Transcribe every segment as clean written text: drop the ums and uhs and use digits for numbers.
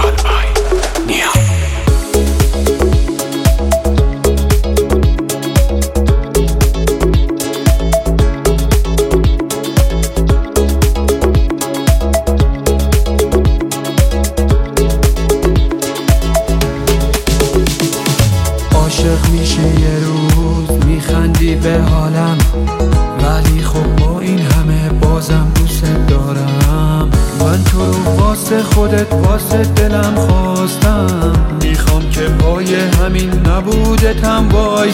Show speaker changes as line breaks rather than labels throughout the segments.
عاشق میشه یه روز میخندی به حالم، ولی خب با این همه بازم دوست دارم. من تو رو واسه خودت واسه دلم خواستم، میخوام که پای همین نبودتم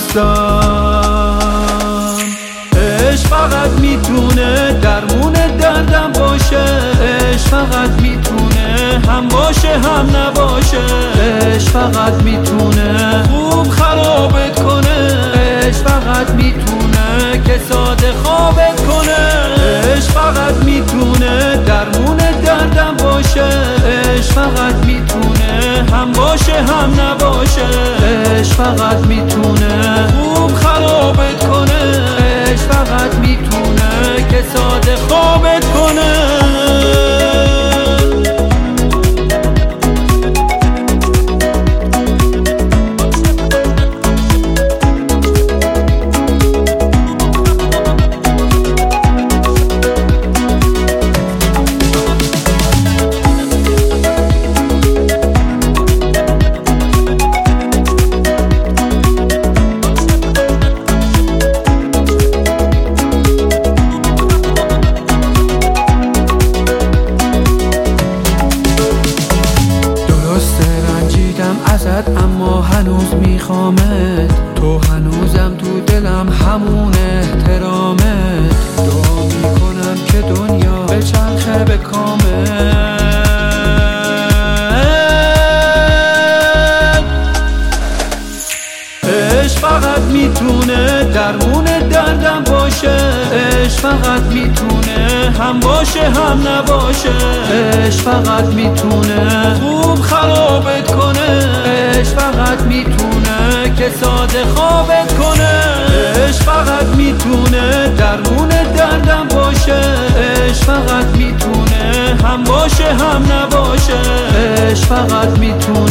وایستم. عشق فقط میتونه درمون دردم باشه، عشق فقط میتونه هم باشه هم نباشه، عشق فقط میتونه خوب خرابت کنه، عشق فقط میتونه که ساده خوابت کنه. عشق فقط میتونه درمون دردم باشه، عشق فقط میتونه هم باشه هم نباشه، عشق فقط میتونه خوب خرابت کنه، عشق فقط میتونه که ساده خوابت کنه. اما هنوز میخوامت، تو هنوزم تو دلم همون احترامت. دعا میکنم که دنیا به چرخه به کامت. عشق فقط میتونه درمون دردم باشه، عشق فقط میتونه هم باشه هم نباشه، عشق فقط میتونه خوب خرابت کنه، عشق فقط میتونه که ساده خوابت کنه. عشق فقط میتونه درمون دردم باشه، عشق فقط میتونه هم باشه هم نباشه، عشق فقط میتونه